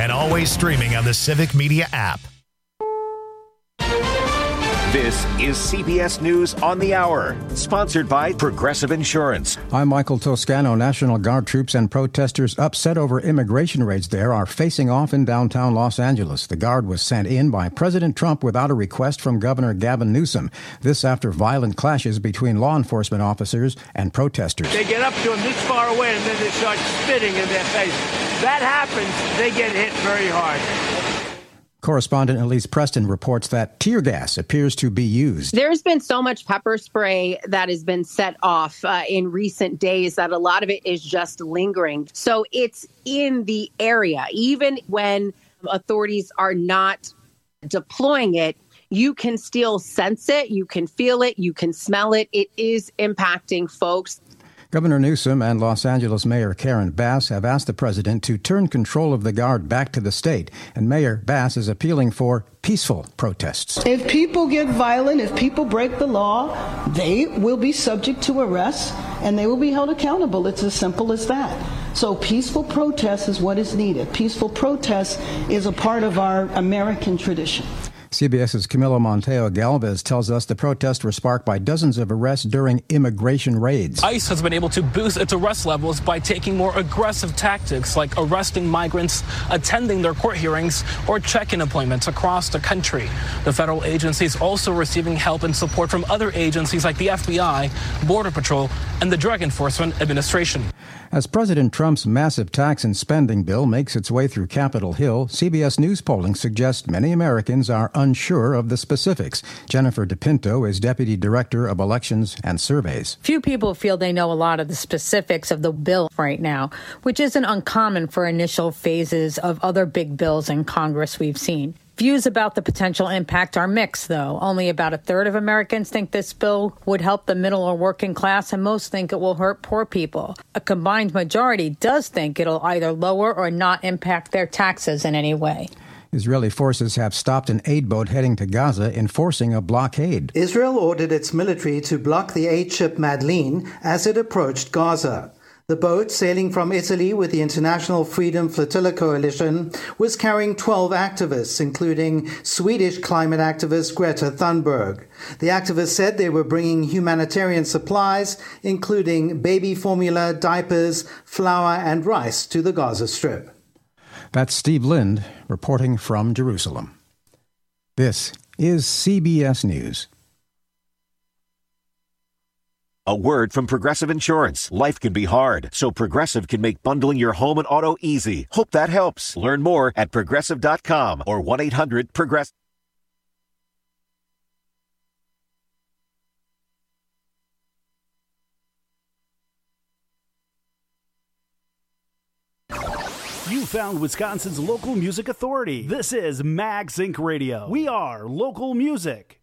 and always streaming on the Civic Media app. This is CBS News on the Hour, sponsored by Progressive Insurance. I'm Michael Toscano. National Guard troops and protesters upset over immigration raids there are facing off in downtown Los Angeles. The Guard was sent in by President Trump without a request from Governor Gavin Newsom. This after violent clashes between law enforcement officers and protesters. They get up to them this far away and then they start spitting in their face. That happens, they get hit very hard. Correspondent Elise Preston reports that tear gas appears to be used. There's been so much pepper spray that has been set off in recent days that a lot of it is just lingering. So it's in the area. Even when authorities are not deploying it, you can still sense it, you can feel it, you can smell it. It is impacting folks. Governor Newsom and Los Angeles Mayor Karen Bass have asked the president to turn control of the Guard back to the state. And Mayor Bass is appealing for peaceful protests. If people get violent, if people break the law, they will be subject to arrest and they will be held accountable. It's as simple as that. So peaceful protest is what is needed. Peaceful protest is a part of our American tradition. CBS's Camilo Monteo Galvez tells us the protests were sparked by dozens of arrests during immigration raids. ICE has been able to boost its arrest levels by taking more aggressive tactics like arresting migrants, attending their court hearings, or check-in appointments across the country. The federal agency is also receiving help and support from other agencies like the FBI, Border Patrol, and the Drug Enforcement Administration. As President Trump's massive tax and spending bill makes its way through Capitol Hill, CBS News polling suggests many Americans are unsure of the specifics. Jennifer DePinto is Deputy Director of Elections and Surveys. Few people feel they know a lot of the specifics of the bill right now, which isn't uncommon for initial phases of other big bills in Congress we've seen. Views about the potential impact are mixed, though. Only about a third of Americans think this bill would help the middle or working class, and most think it will hurt poor people. A combined majority does think it'll either lower or not impact their taxes in any way. Israeli forces have stopped an aid boat heading to Gaza, enforcing a blockade. Israel ordered its military to block the aid ship Madlin as it approached Gaza. The boat, sailing from Italy with the International Freedom Flotilla Coalition, was carrying 12 activists, including Swedish climate activist Greta Thunberg. The activists said they were bringing humanitarian supplies, including baby formula, diapers, flour, and rice to the Gaza Strip. That's Steve Lind reporting from Jerusalem. This is CBS News. A word from Progressive Insurance. Life can be hard, so Progressive can make bundling your home and auto easy. Hope that helps. Learn more at Progressive.com or 1-800-PROGRESSIVE. You found Wisconsin's local music authority. This is Mag Zinc Radio. We are local music.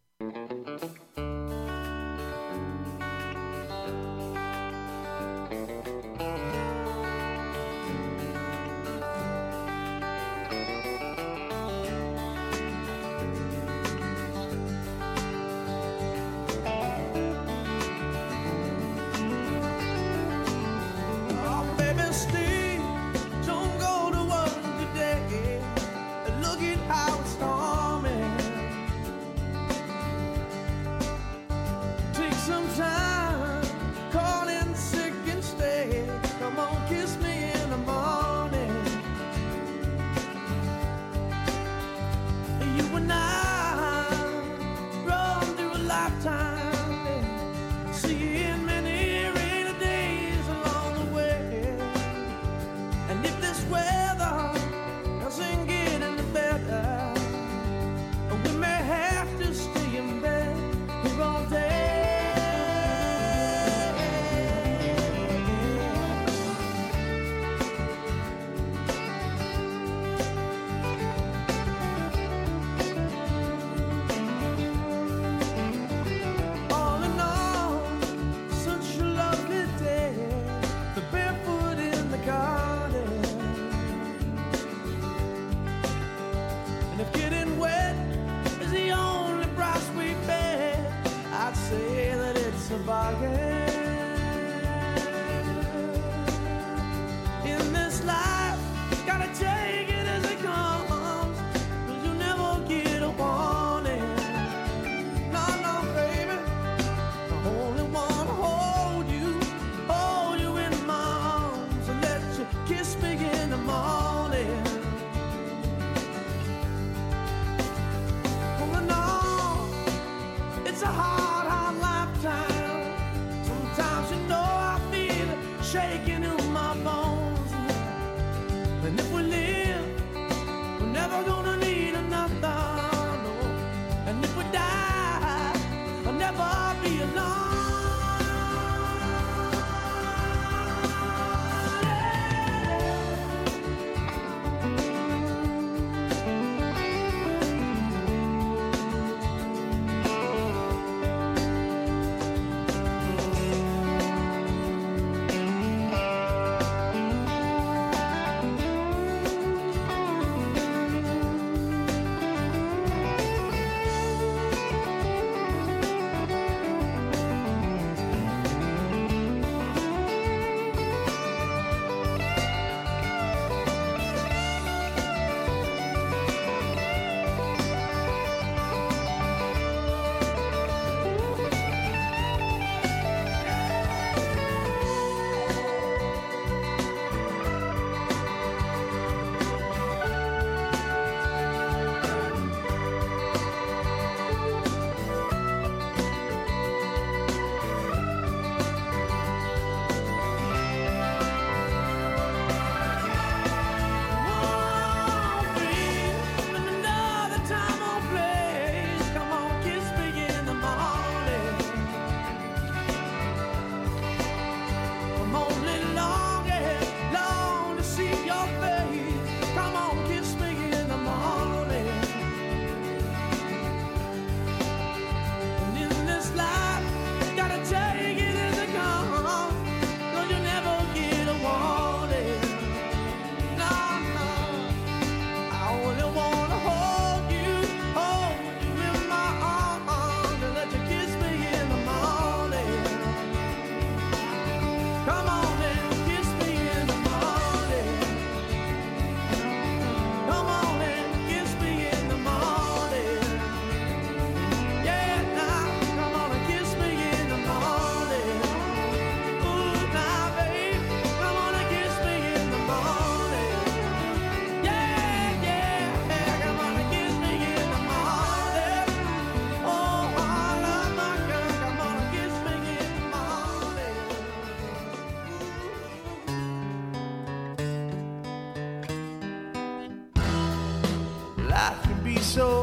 Life can be so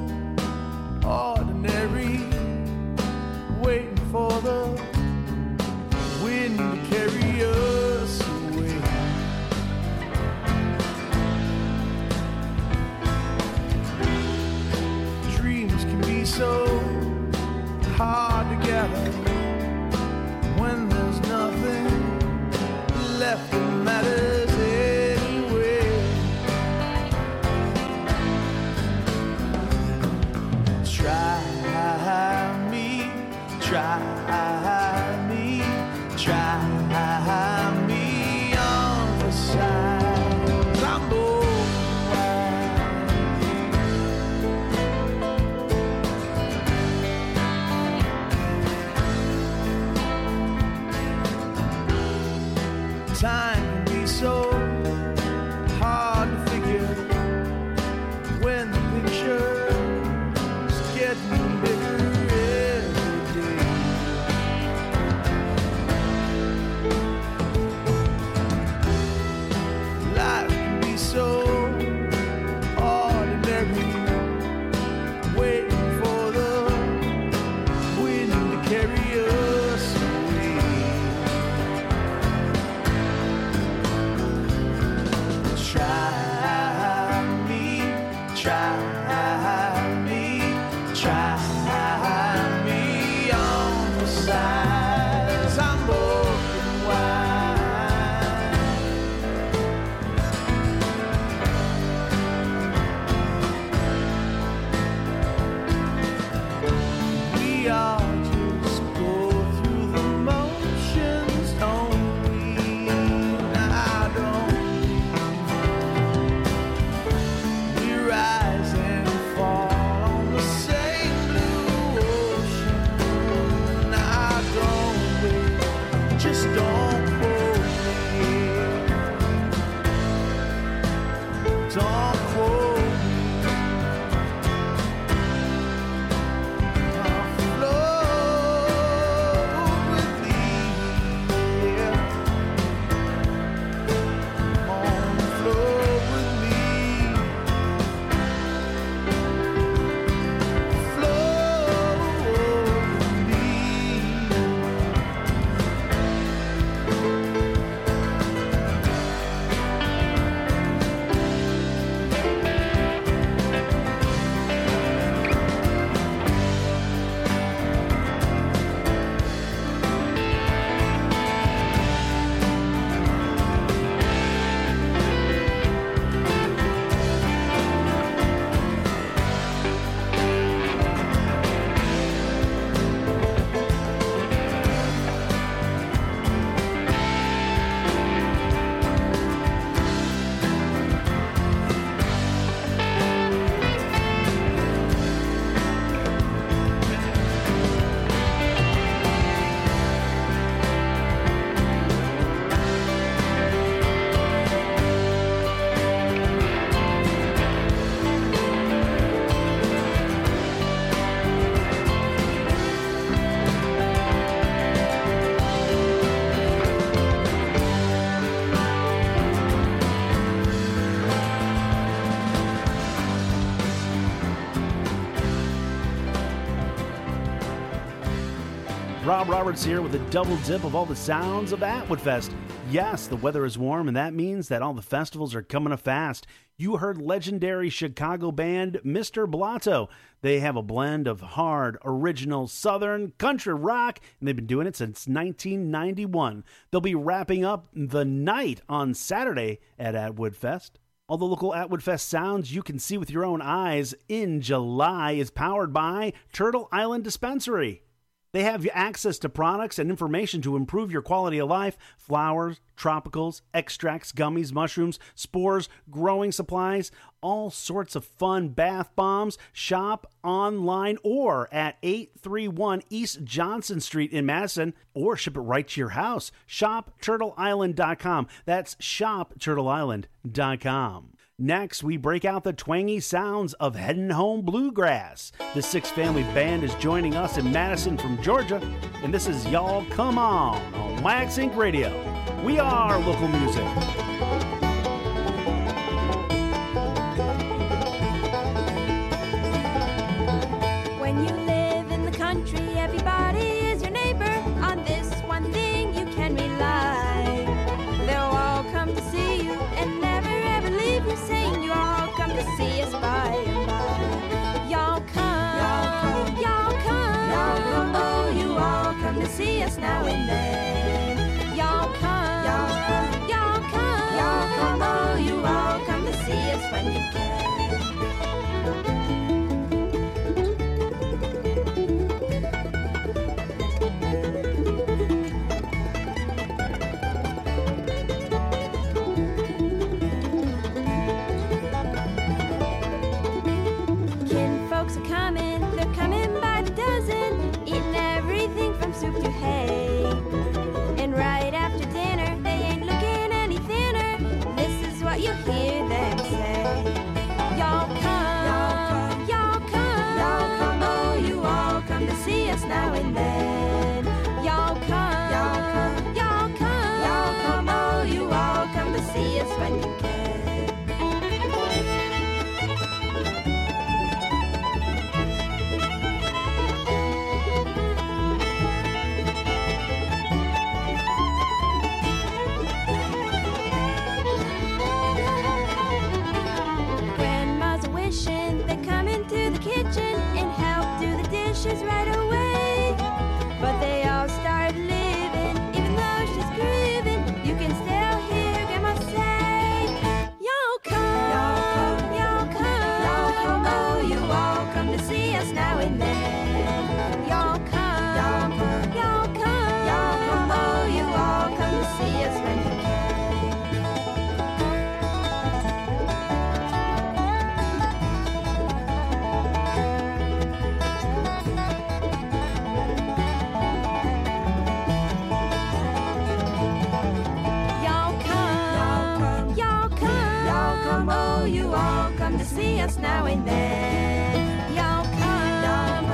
ordinary, waiting for the wind to carry us away. Dreams can be so hard to gather when there's nothing left that matters anyway. Try me, try me, try me on the side. I'm bold time can be so hard to figure when the picture's getting bigger every day. Life can be so ordinary, waiting for the wind to carry us away. Try me, try me, try me on the sides. I'm open wide. We all just go through the motions, don't we? I don't. We rise and fall on the same blue ocean. I don't wait, just don't quote me. Don't quote me. I'll float with me. On float with me. Rob Roberts here with a double dip of all the sounds of Atwood Fest. Yes, the weather is warm, and that means that all the festivals are coming up fast. You heard legendary Chicago band Mr. Blotto. They have a blend of hard, original, southern, country rock, and they've been doing it since 1991. They'll be wrapping up the night on Saturday at Atwood Fest. All the local Atwood Fest sounds you can see with your own eyes in July is powered by Turtle Island Dispensary. They have access to products and information to improve your quality of life. Flowers, tropicals, extracts, gummies, mushrooms, spores, growing supplies, all sorts of fun bath bombs. Shop online or at 831 East Johnson Street in Madison, or ship it right to your house. ShopTurtleIsland.com. That's ShopTurtleIsland.com. Next, we break out the twangy sounds of Headin' Home Bluegrass. The Six Family Band is joining us in Madison from Georgia, and this is Y'all Come On Wax Inc. Radio. We are local music. now and then. Y'all come, y'all come, oh, you all come to see us when you can. Kinfolks are coming, they're coming by the dozen, eating everything from soup to hay. And right after dinner, they ain't looking any thinner. This is what you hear them say. Y'all come, y'all come, oh, you all come to see us now and then. Y'all come, y'all come, oh, you all come to see us when you can. Grandma's wishing they come into the kitchen and help do the dishes right away. But they all start living, even though she's grieving. You can still hear Grandma say, y'all come, oh, you all come to see us now and then. Y'all come, oh, you all come to see us when you can. Oh, you all come to see us now and then. Y'all come,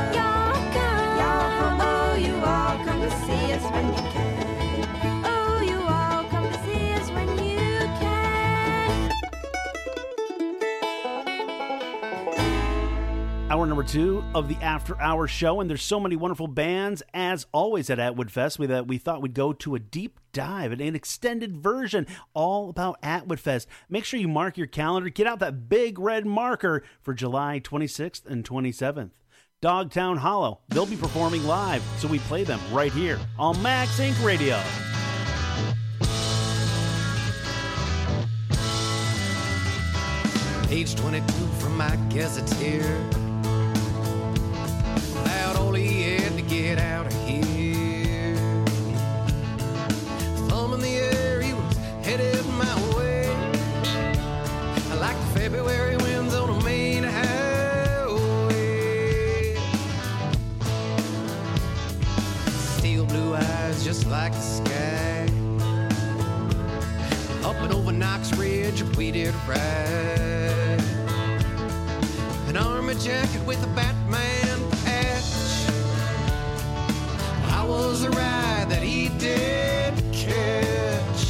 oh, you all come to see us when you can. Oh, you all come to see us when you can. Hour number 2 of the After Hours show, and there's so many wonderful bands, as always at Atwood Fest, we thought we'd go to a deep dive and an extended version all about Atwood Fest. Make sure you mark your calendar. Get out that big red marker for July 26th and 27th. Dogtown Hollow, they'll be performing live, so we play them right here on Max Inc. Radio. Page 22 from my gazetteer. About all he had to get out of here. Thumb in the air, he was headed my way. I like the February winds on a main highway. Steel blue eyes just like the sky. Up and over Knox Ridge, we did ride. An army jacket with a Batman patch. I was the ride that he did catch.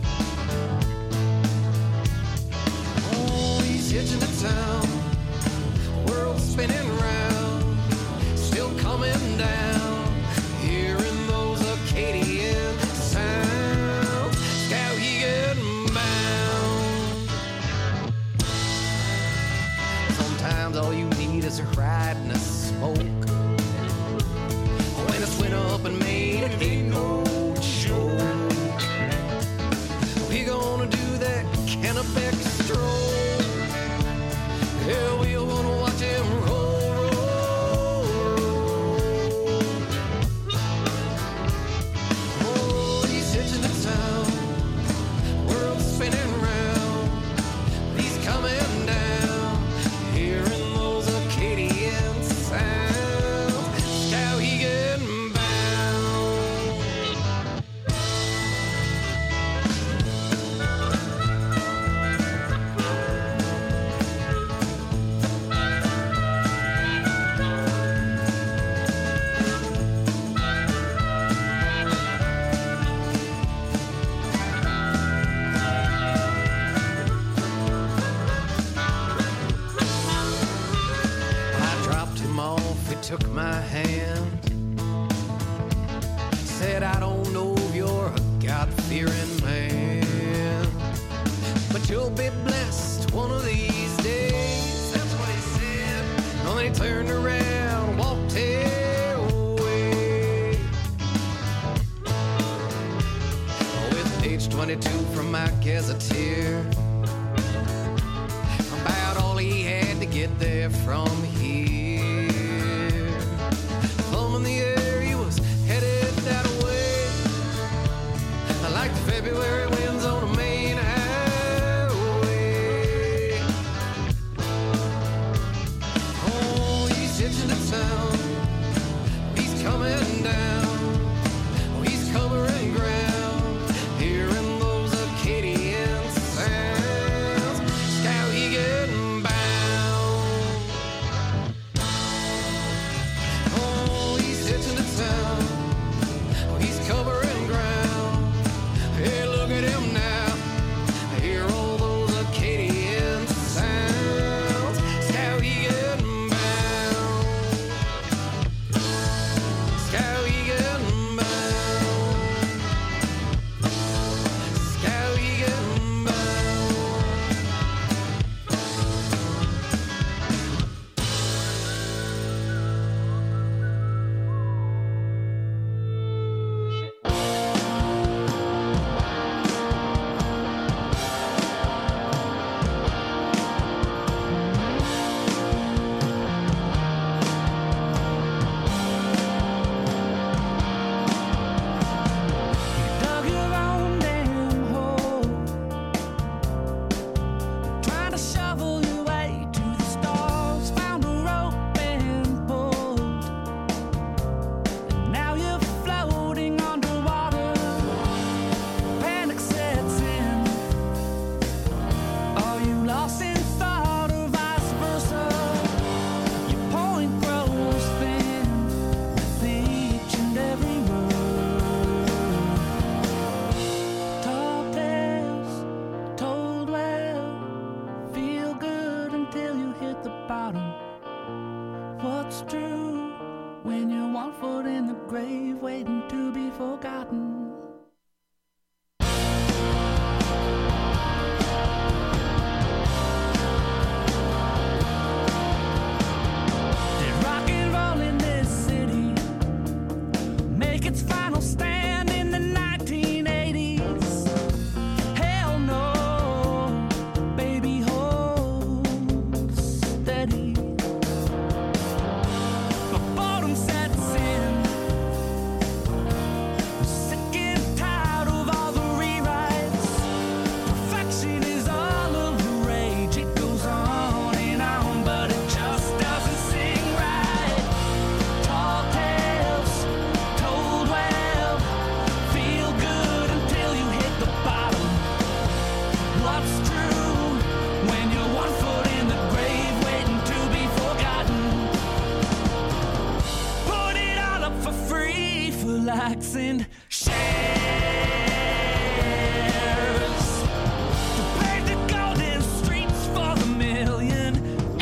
Oh, he's hitching to town, world spinning round, still coming down, hearing those Acadian sounds. Skowhegan bound. Sometimes all you need is a ride and a smoke. When it's went up and made it ain't no joke. We gonna do that Kennebec stroll. Yeah, we gonna watch him roll, roll, roll. Oh, he's hitching to town, world spinning round. He's coming down, hearing those Acadian sounds. Skowhegan bound. I dropped him off, he took my hand. Said, I don't know if you're a God-fearing man, but you'll be blessed one of these days. That's what he said. And then he turned around, walked away. 22 from my gazetteer. About all he had to get there from here. Thumb in the air, he was headed that way. Like the February winds on a main highway. Oh, he's hitching to town. He's coming down. Oh, he's covering ground. Hearing those Acadian sounds. Skowhegan bound. Oh, he's hitching to town. Oh, he's covering ground. Hey, look at him now. Hear all those Acadian sounds. Skowhegan bound. Skowhegan bound. Skowhegan bound. Dug your own damn hole, trying to shovel your way to the stars. Found a rope and pulled, and now you're floating underwater. Panic sets in. Are you lost in thought or vice versa? Your point grows thin with each and every word. Tall tales told well, feel good until you hit the bottom. What's true when you're 1 foot in the grave waiting to be forgotten? Did rock and roll in this city make its final stand in the 1980s? Hell no, baby, hold steady. But boredom sets in. Sick and tired of all the rewrites. Perfection is all of the rage. It goes on and on, but it just doesn't sing right. Tall tales told well, feel good until you hit the bottom. What's true when you're 1 foot in the grave waiting to be forgotten? Put it all up for free for likes and shares. To pave the golden streets for the millionaires.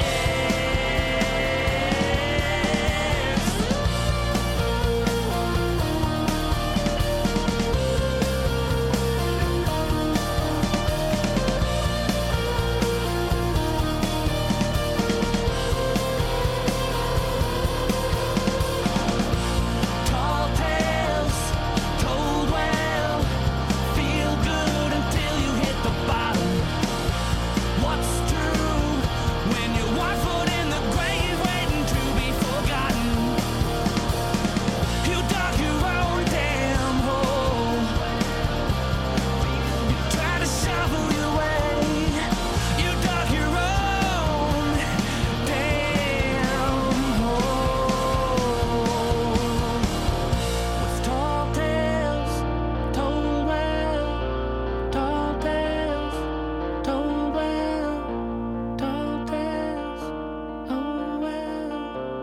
Tall tales told well, feel good until you hit the bottom. What's true when you're 1 foot in the grave waiting to be forgotten? You dug your own damn hole. You tried to shovel your way. You dug your own damn hole. With tall tales told well, tall tales told well, tall tales told well.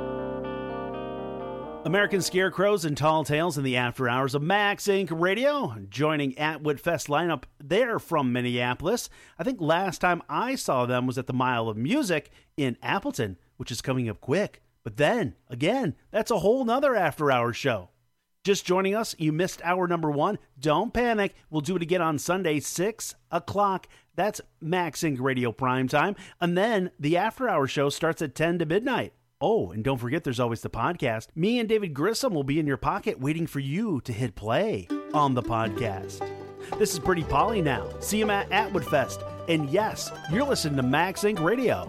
American Scarecrows and Tall Tales in the after hours of Max Inc. Radio. Joining Atwood Fest lineup, they're from Minneapolis. I think last time I saw them was at the Mile of Music in Appleton, which is coming up quick. But then, again, that's a whole nother after hours show. Just joining us, you missed hour number 1. Don't panic. We'll do it again on Sunday, 6 o'clock. That's Max Inc. Radio Prime Time. And then the after hours show starts at 10 to midnight. Oh, and don't forget there's always the podcast. Me and David Grissom will be in your pocket waiting for you to hit play on the podcast. This is Pretty Polly now. See him at Atwood Fest. And yes, you're listening to Max Inc. Radio.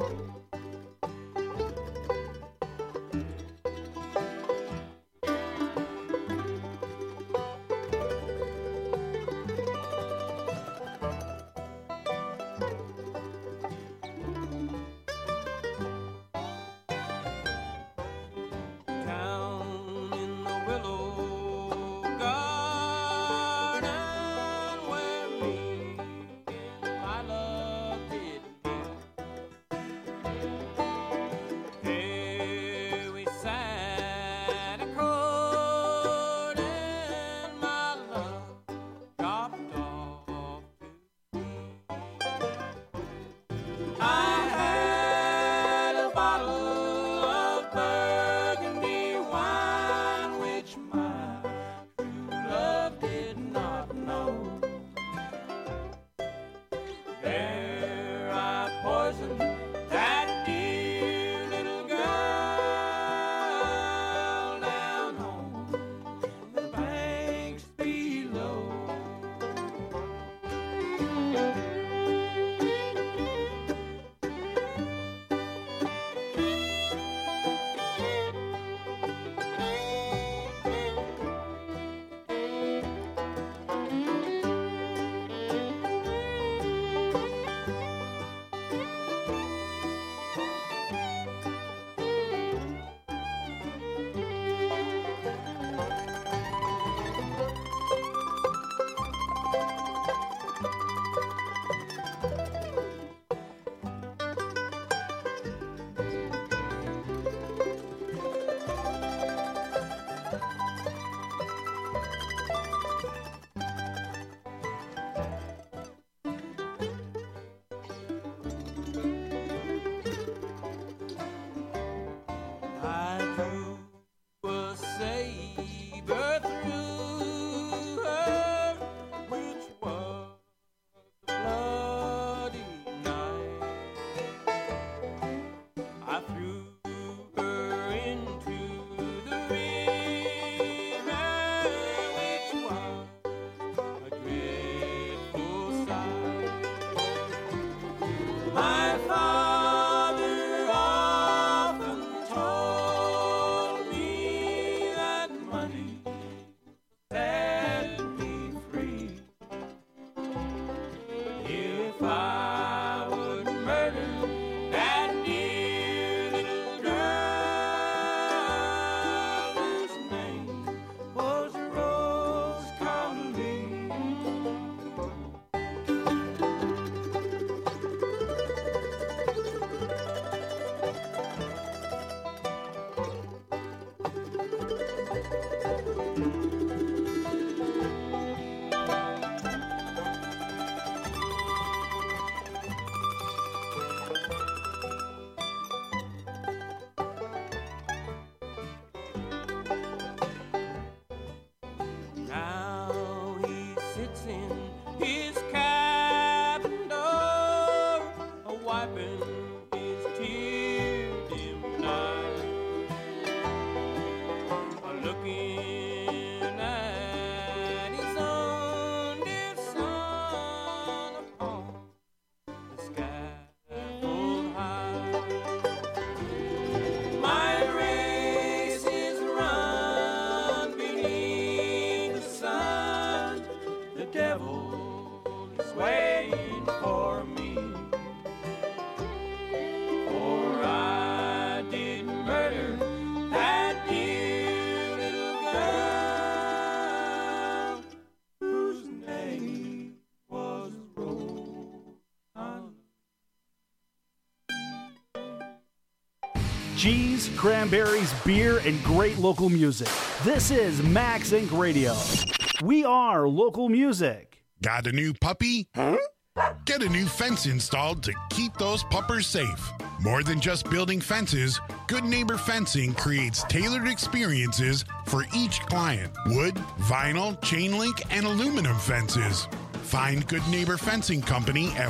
Cheese, cranberries, beer, and great local music. This is Max Inc. Radio. We are local music. Got a new puppy? Huh? Get a new fence installed to keep those puppers safe. More than just building fences, Good Neighbor Fencing creates tailored experiences for each client. Wood, vinyl, chain link, and aluminum fences. Find Good Neighbor Fencing Company at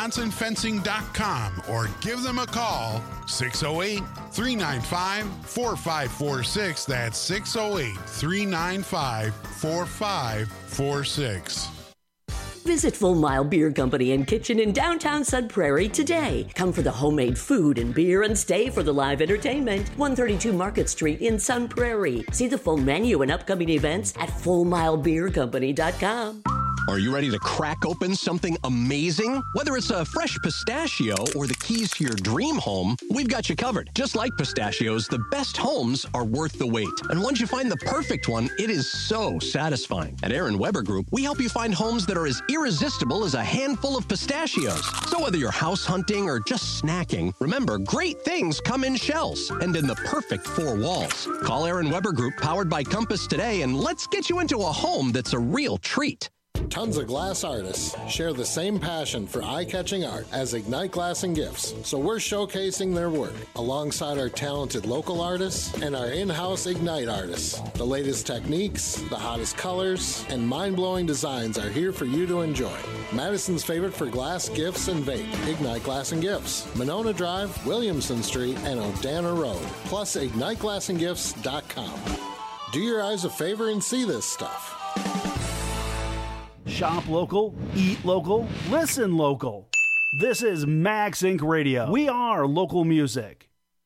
wisconsinfencing.com or give them a call, 608-395-4546. That's 608-395-4546. Visit Full Mile Beer Company and Kitchen in downtown Sun Prairie today. Come for the homemade food and beer and stay for the live entertainment. 132 Market Street in Sun Prairie. See the full menu and upcoming events at FullMileBeerCompany.com. Are you ready to crack open something amazing? Whether it's a fresh pistachio or the keys to your dream home, we've got you covered. Just like pistachios, the best homes are worth the wait. And once you find the perfect one, it is so satisfying. At Aaron Weber Group, we help you find homes that are as irresistible as a handful of pistachios. So whether you're house hunting or just snacking, remember, great things come in shells and in the perfect 4 walls. Call Aaron Weber Group, powered by Compass, today, and let's get you into a home that's a real treat. Tons of glass artists share the same passion for eye-catching art as Ignite Glass and Gifts, so we're showcasing their work alongside our talented local artists and our in-house Ignite artists. The latest techniques, the hottest colors, and mind-blowing designs are here for you to enjoy. Madison's favorite for glass, gifts, and vape, Ignite Glass and Gifts, Monona Drive, Williamson Street, and O'Dana Road, plus IgniteGlassandGifts.com. Do your eyes a favor and see this stuff. Shop local, eat local, listen local. This is Max Inc. Radio. We are local music.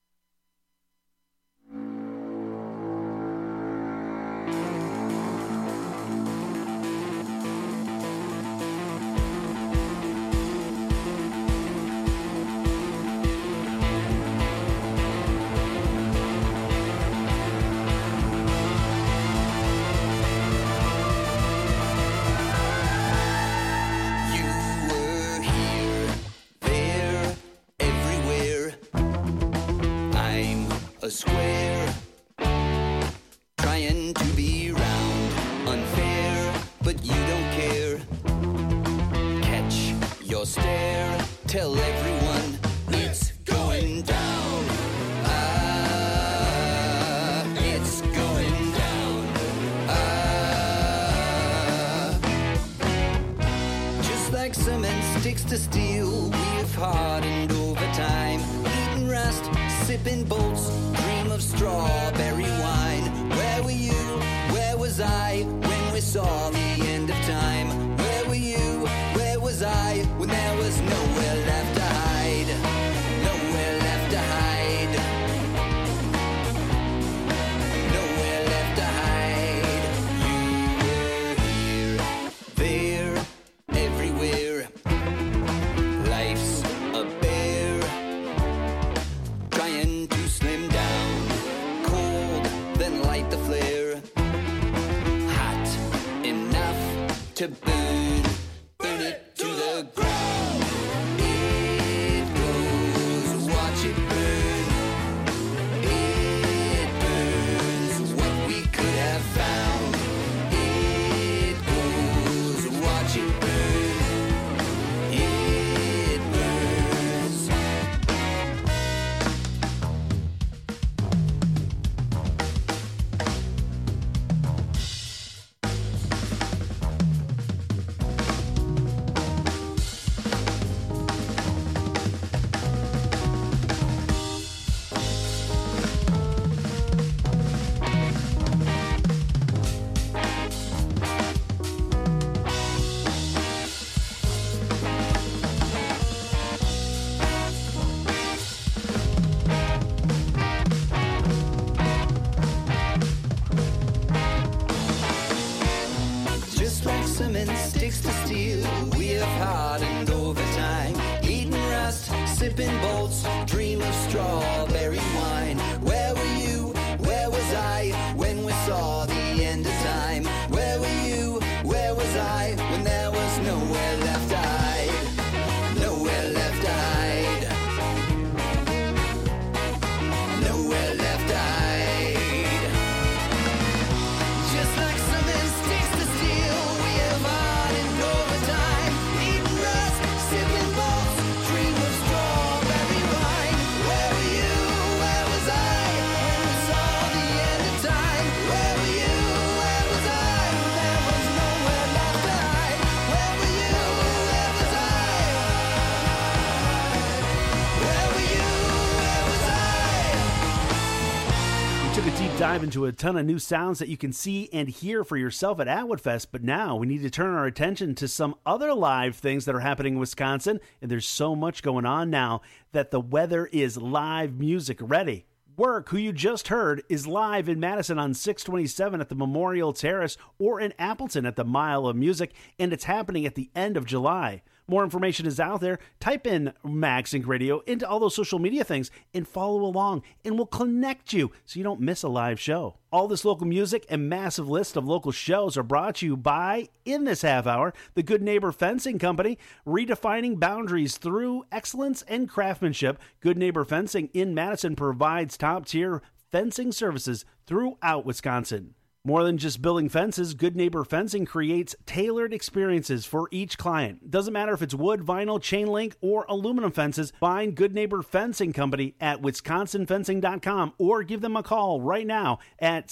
Square, trying to be round, unfair, but you don't care. Catch your stare, tell everyone it's going down. It's going down. Just like cement sticks to steel, we've hardened over time, eating rust, sipping bolts, dream of strawberry wine. Where were you? Where was I when we saw the end of time? Where were you? Where was I when there was nowhere left to hide? Nowhere left to hide. Nowhere left to hide. You were here, there, everywhere. Life's a bear, trying to slim down, cold, then light the flare, hot enough to burn, burn it to the ground. It goes, watch it burn. It burns what we could have found. It goes, watch it burn. It burns. Just like cement sticks to steel, we have hardened over time, eating rust, sipping bolts, dream of strawberry wine. Where were you? Where was I when we saw the end of time? Where were you? Where was I when there was nowhere left to hide? Nowhere left to hide. Nowhere left to hide. Just like cement sticks to steel, we have hardened over time, eating rust, sipping bolts, dream of strawberry dive into a ton of new sounds that you can see and hear for yourself at Atwood Fest, but now we need to turn our attention to some other live things that are happening in Wisconsin, and there's so much going on now that the weather is live music ready. Work, who you just heard, is live in Madison on 627 at the Memorial Terrace or in Appleton at the Mile of Music, and it's happening at the end of July. More information is out there. Type in Max Inc. Radio into all those social media things and follow along, and we'll connect you so you don't miss a live show. All this local music and massive list of local shows are brought to you by, in this half hour, the Good Neighbor Fencing Company, redefining boundaries through excellence and craftsmanship. Good Neighbor Fencing in Madison provides top-tier fencing services throughout Wisconsin. More than just building fences, Good Neighbor Fencing creates tailored experiences for each client. Doesn't matter if it's wood, vinyl, chain link, or aluminum fences, find Good Neighbor Fencing Company at wisconsinfencing.com or give them a call right now at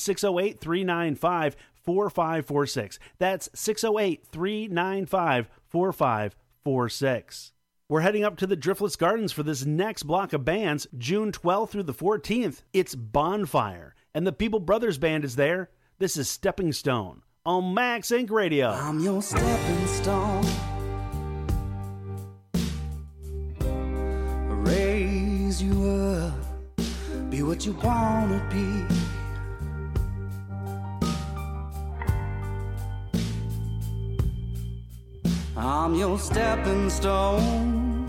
608-395-4546. That's 608-395-4546. We're heading up to the Driftless Gardens for this next block of bands, June 12th through the 14th. It's Bonfire, and the People Brothers Band is there. This is Stepping Stone on Max Inc. Radio. I'm your stepping stone. Raise you up. Be what you wanna be. I'm your stepping stone.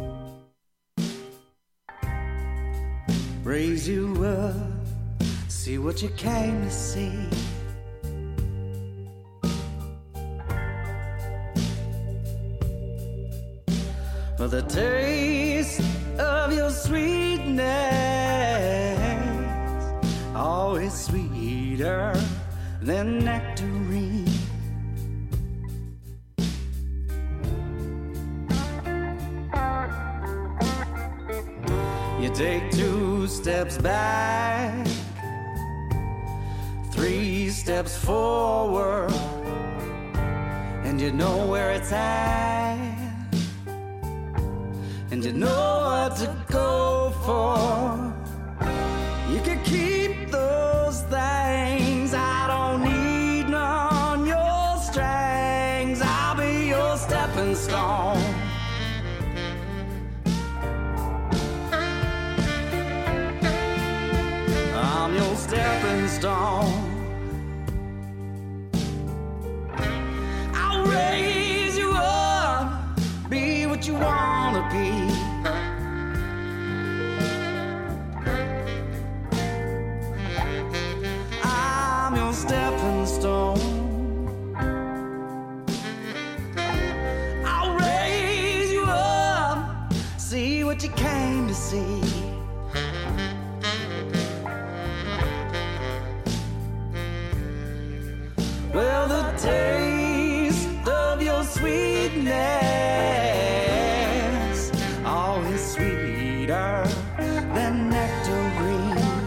Raise you up. See what you came to see. For the taste of your sweetness, always sweeter than nectarine. You take 2 steps back, 3 steps forward, and you know where it's at, and you know what to go for. You can keep those things, I don't need none, your strings, I'll be your stepping stone. I'm your stepping stone. I'll raise you up, be what you wanna be. I'm your stepping stone. I'll raise you up, see what you came to see. Well, the taste of your sweetness, always sweeter than nectarine.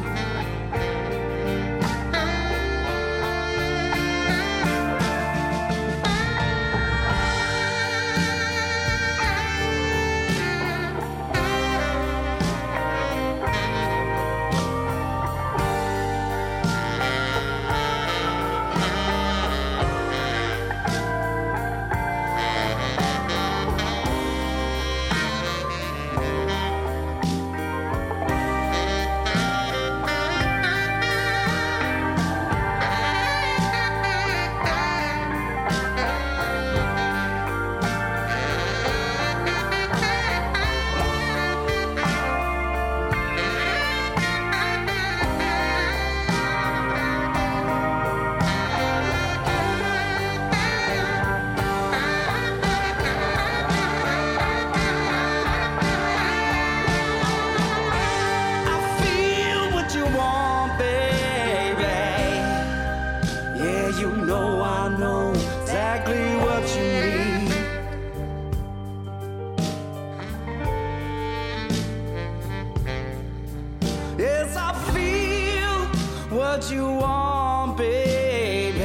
what you want, baby.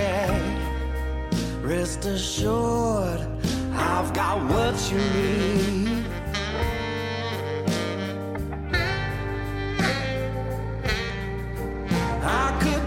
Rest assured, I've got what you need. I could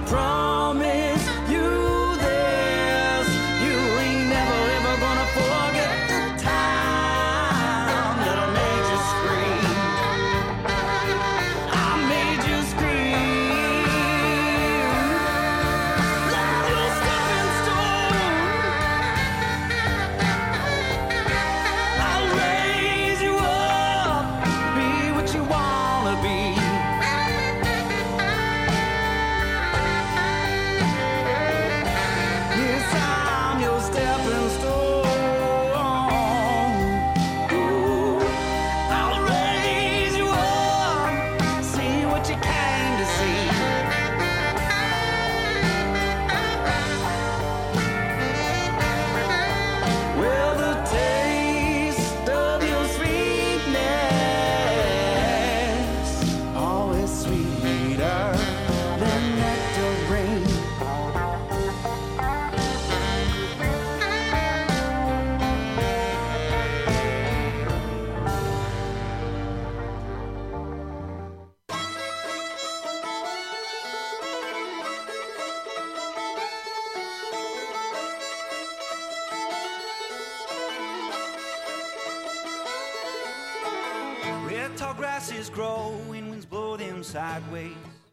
bushes grow when winds blow them sideways.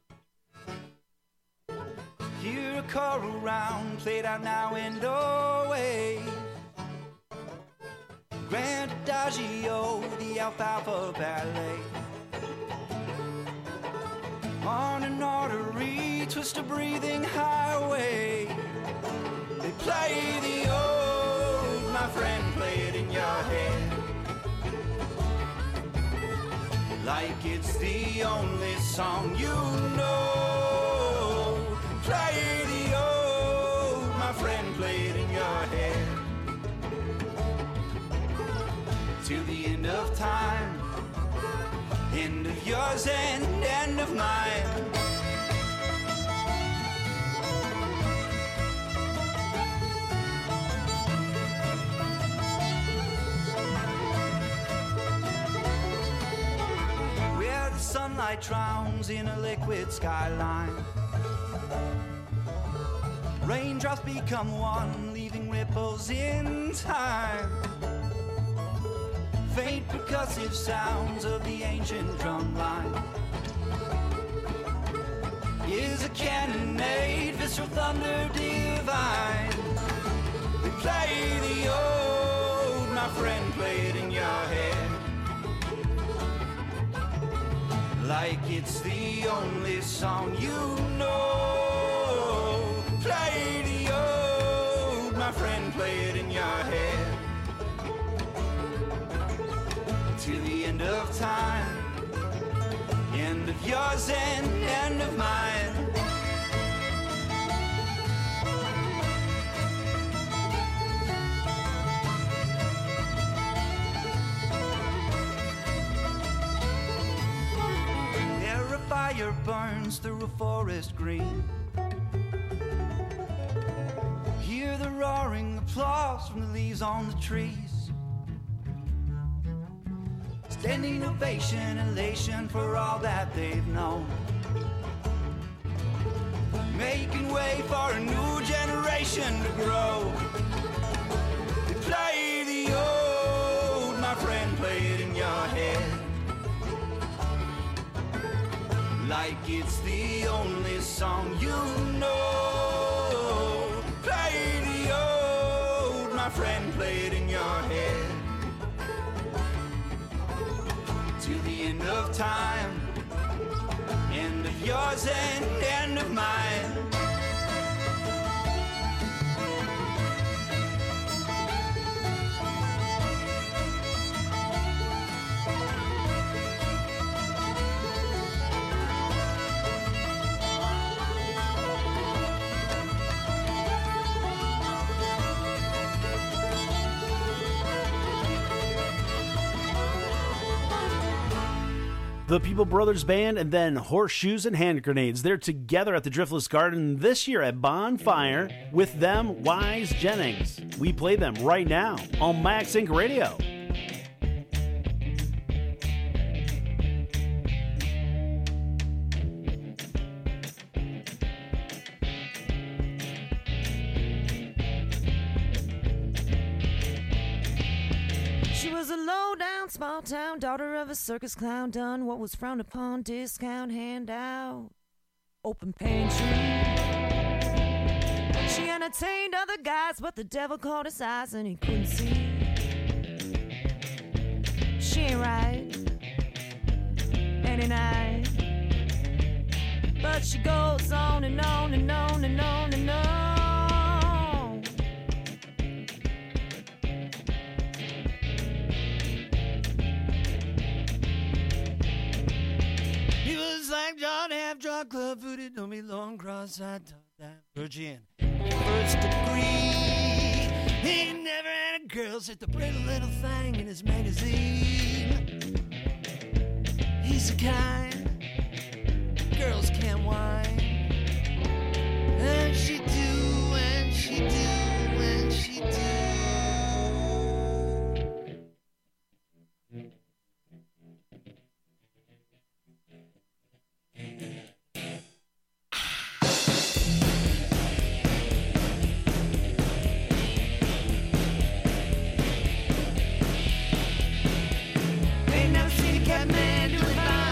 Hear a choral round played out now and always. Grand Adagio, the Alfalfa Ballet. On an artery, twist a breathing highway. They play the ode, my friend, play it in your head. Like it's the only song you know. Play the ode, my friend, play it in your head. To the end of time, end of yours and end of mine. Where the sunlight drowns in a liquid skyline. Raindrops become one, leaving ripples in time. Faint percussive sounds of the ancient drum line. Is a cannonade, visceral thunder divine. They play the ode, my friend, play it in your head. Like it's the only song you know. Play the ode, my friend, play it in your head. To the end of time, end of yours and end of mine. There a fire burns through a forest green. Hear the roaring applause from the leaves on the trees. Standing ovation, elation for all that they've known. Making way for a new generation to grow. They play the ode, my friend, play it in your head. Like it's the only song you know. Play the ode, my friend, play it in your head. To the end of time, end of yours and end of mine. The People Brothers Band, and then Horseshoes and Hand Grenades. They're together at the Driftless Garden this year at Bonfire. With them, Wise Jennings. We play them right now on Max Inc. Radio. She was a low-down, small-town daughter of a circus clown, done what was frowned upon, discount handout, open pantry. She entertained other guys, but the devil caught his eyes and he couldn't see. She ain't right any night, but she goes on and on and on and on and on. He was like John Half Drunk Club Footed, don't be long cross-eyed, that virgin. First degree, he never had a girl, said the pretty little thing in his magazine. He's the kind girls can't whine, and she do, and she do, and she do. Ain't never seen a cat man do it fine.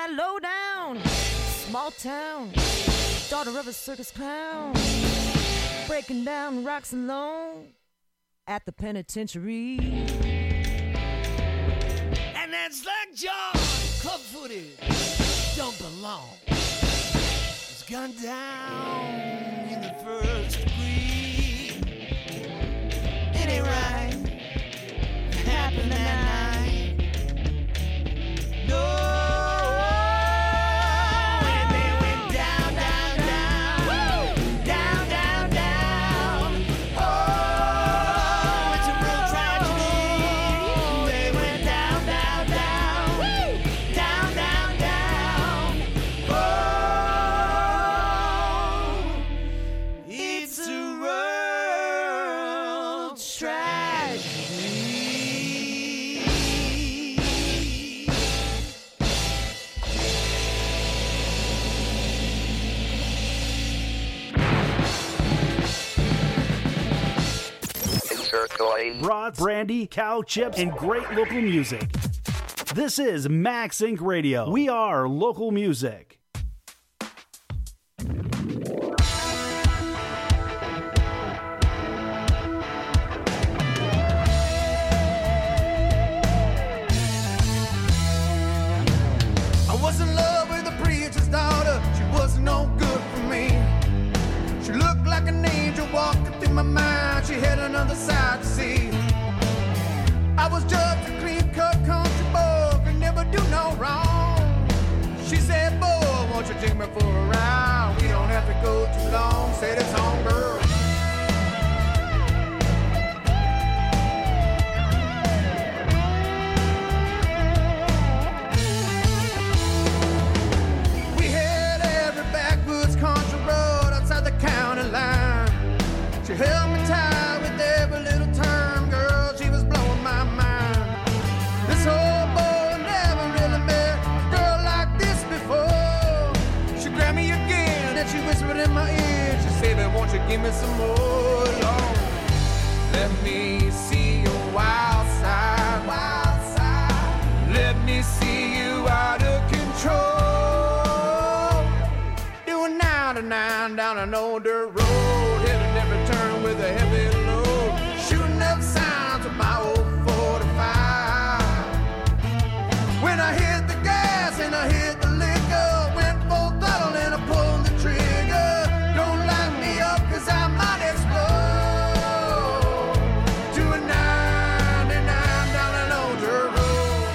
that low down, small town, daughter of a circus clown, breaking down rocks alone at the penitentiary. And that slack jaw, club-footed, don't belong. It's gone down in the first degree. It ain't right. It happened that night. No. Brats, brandy, cow chips, and great local music. This is Max Inc. Radio. We are local music. I was in love with the preacher's daughter. She wasn't no good for me. She looked like an angel walking through my mind. She had another side to see. I was just a clean-cut country boy, could never do no wrong. She said, boy, won't you take me for a ride? We don't have to go too long. Said it's home, girl. We had every backwoods country road outside the county line. She held me tight with every little turn, girl. She was blowing my mind. This old boy never really met a girl like this before. She grabbed me again and she whispered in my ear. She said, "Baby, won't you give me some more, Lord? Let me see your wild side, wild side. Let me see you out of control. Doing 99 down an old dirt road, heading every turn with a heavy load, shooting up signs with my old 45. When I hit the gas and I hit the liquor, went full throttle and I pulled the trigger. Don't light me up 'cause I might explode. Doing 99 down an old dirt road.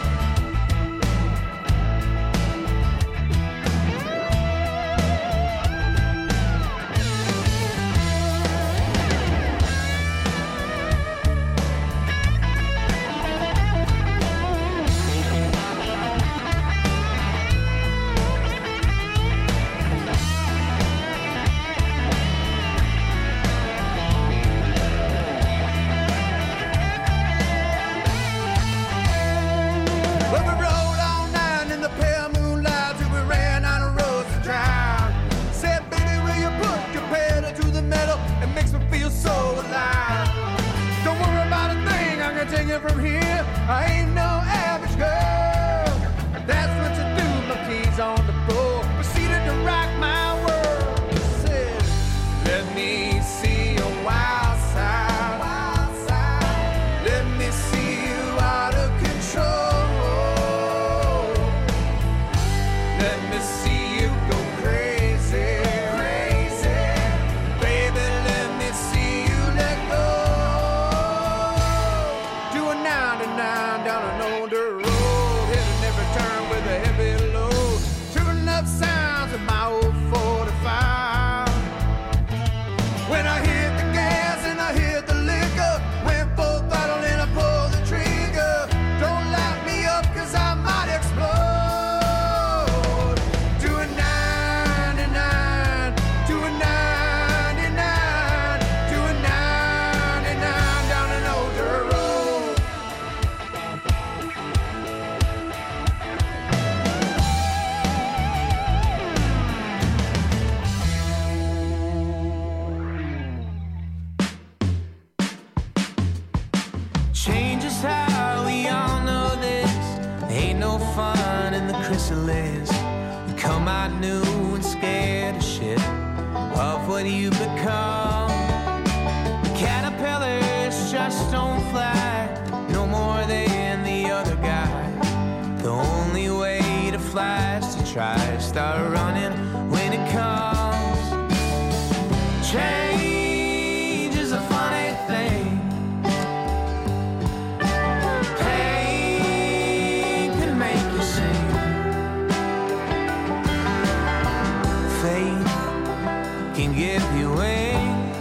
Well, we rolled all night in the pale moonlight till we ran out of roads to drive. Said, baby, will you put your pedal to the metal? It makes me feel so alive. Don't worry about a thing, I can take it from here. I ain't no average girl. That's what you do, my keys on the floor. Proceeded to rock my world. Said, let me see your wild side, wild side. Let me see you out of control. Let me see you go crazy, crazy. Baby, let me see you let go. Doing 99 down an old dirt road, hitting every turn with a heavy load, shooting up sounds of my old 45. When I hit the gas and I hit the liquor, went full throttle and I pulled the trigger. Don't light me up 'cause I might explode. Doing 99, doing 99, doing 99 down an old dirt road. Change is how we all know this. Ain't no fun in the Christmas chrysalis. You come out new and scared of shit, of what you become. Caterpillars just don't fly, no more than the other guy. The only way to fly is to try, start running when it comes. Change is a funny thing. Pain can make you sing. Faith can give you wings.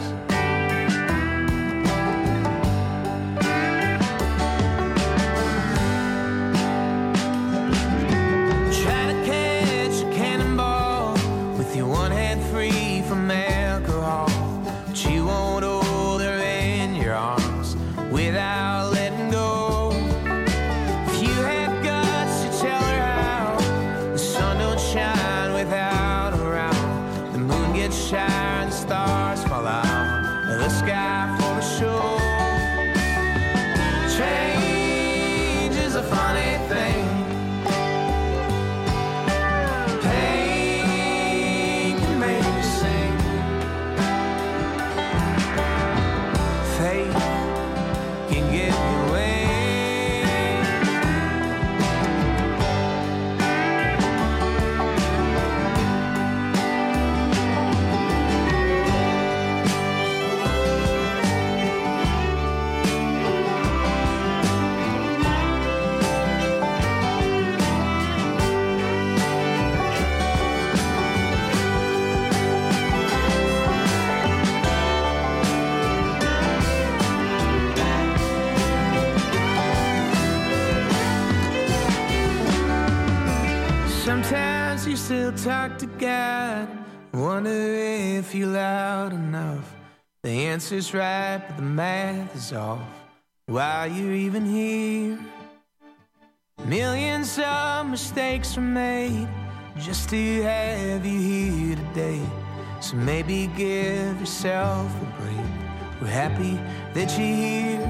Sometimes you still talk to God, wonder if you're loud enough. The answer's right, but the math is off. Why you're even here? Millions of mistakes were made just to have you here today. So maybe give yourself a break. We're happy that you're here.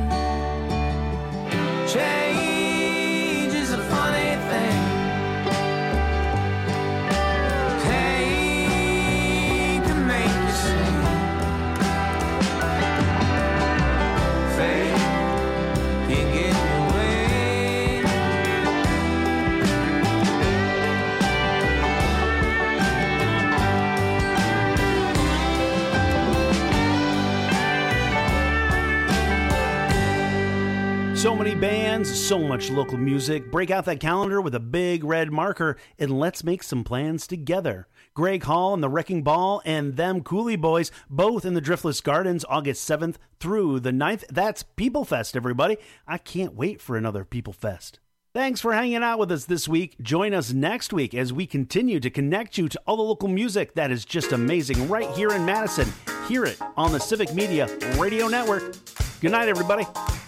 Change is a funny thing. So many bands, so much local music. Break out that calendar with a big red marker and let's make some plans together. Greg Hall and the Wrecking Ball and them Cooley Boys, both in the Driftless Gardens, August 7th through the 9th. That's People Fest, everybody. I can't wait for another People Fest. Thanks for hanging out with us this week. Join us next week as we continue to connect you to all the local music that is just amazing right here in Madison. Hear it on the Civic Media Radio Network. Good night, everybody.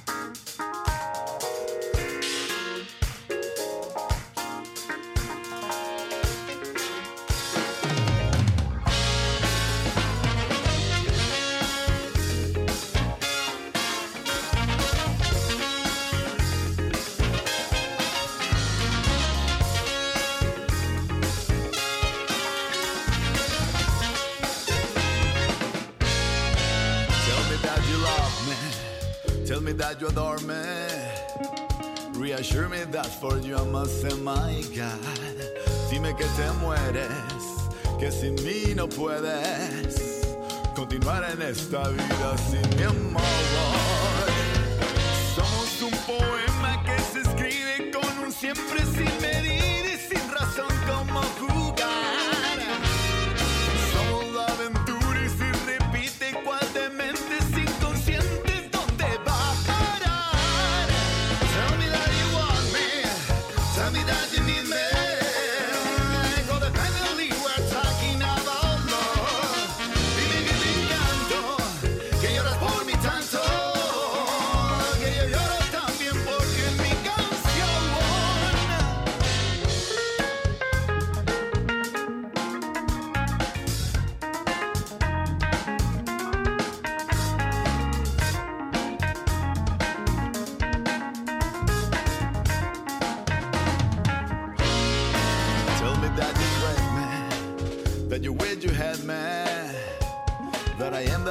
Tell me that you adore me. Reassure me that for you I must say my God. Dime que te mueres, que sin mí no puedes continuar en esta vida sin mi amor. Somos un poema que se escribe con un siempre sin medir y sin razón como jugar. Somos la aventura y si repite cual demente sin conciencia.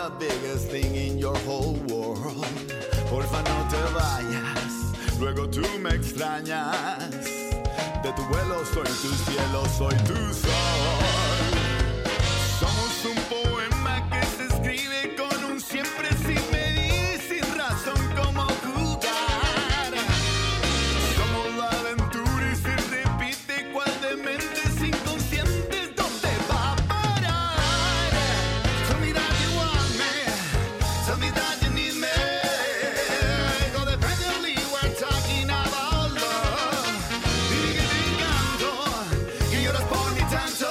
the biggest thing in your whole world. Porfa, no te vayas, luego tú me extrañas. De tu vuelo soy tu cielo, soy tu sol. Somos un poema que se escribe con un siempre sin medir, sin razón como jugar. Somos la aventura y se repite cual dementes inconscientes. ¿Dónde va a parar? Tell me that you want me, tell me that you need me. Codependently we're talking about love. Dime que te encanto, que lloras por mí tanto.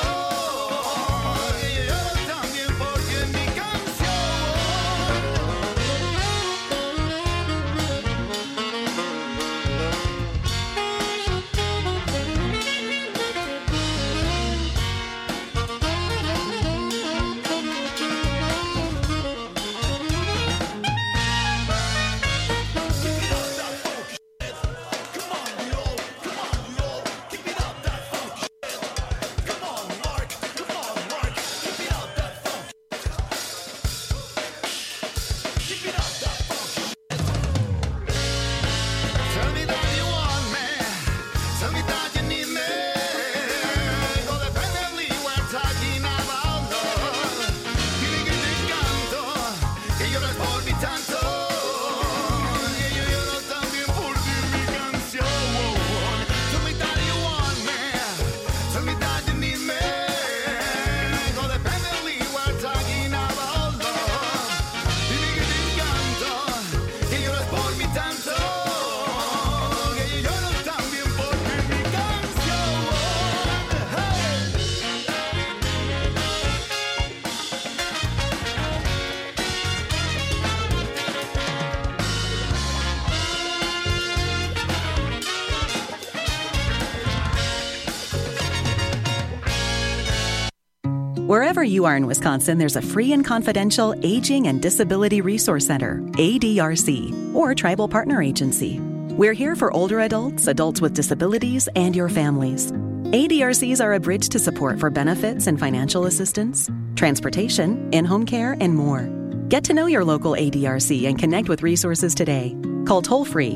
Wherever you are in Wisconsin, there's a free and confidential Aging and Disability Resource Center, ADRC, or Tribal Partner Agency. We're here for older adults, adults with disabilities, and your families. ADRCs are a bridge to support for benefits and financial assistance, transportation, in-home care, and more. Get to know your local ADRC and connect with resources today. Call toll-free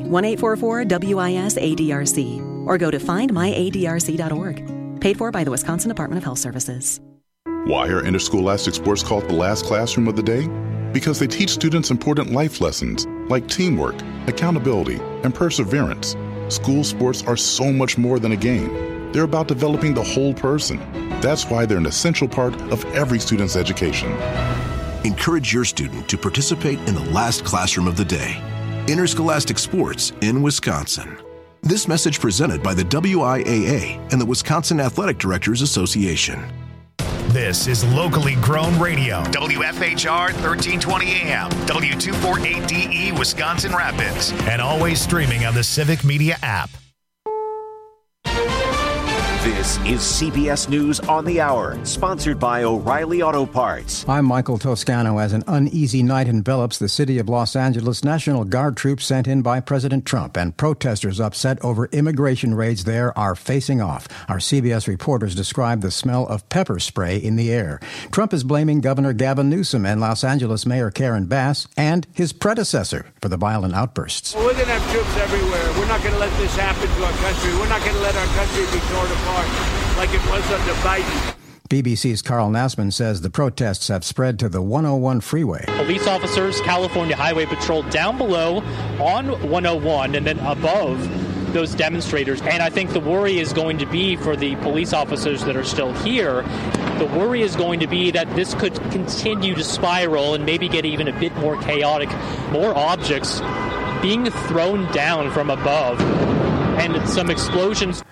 1-844-WIS-ADRC or go to findmyadrc.org. Paid for by the Wisconsin Department of Health Services. Why are interscholastic sports called the last classroom of the day? Because they teach students important life lessons like teamwork, accountability, and perseverance. School sports are so much more than a game. They're about developing the whole person. That's why they're an essential part of every student's education. Encourage your student to participate in the last classroom of the day. Interscholastic sports in Wisconsin. This message presented by the WIAA and the Wisconsin Athletic Directors Association. This is locally grown radio. WFHR 1320 AM, W248DE, Wisconsin Rapids, and always streaming on the Civic Media app. This is CBS News on the Hour, sponsored by O'Reilly Auto Parts. I'm Michael Toscano. As an uneasy night envelops the city of Los Angeles, National Guard troops sent in by President Trump and protesters upset over immigration raids there are facing off. Our CBS reporters describe the smell of pepper spray in the air. Trump is blaming Governor Gavin Newsom and Los Angeles Mayor Karen Bass and his predecessor for the violent outbursts. Well, we're going to have troops everywhere. We're not going to let this happen to our country. We're not going to let our country be torn apart like it was under Biden. BBC's Carl Nassman says the protests have spread to the 101 freeway. Police officers, California Highway Patrol down below on 101 and then above those demonstrators. And I think the worry is going to be for the police officers that are still here. The worry is going to be that this could continue to spiral and maybe get even a bit more chaotic, more objects being thrown down from above. And some explosions.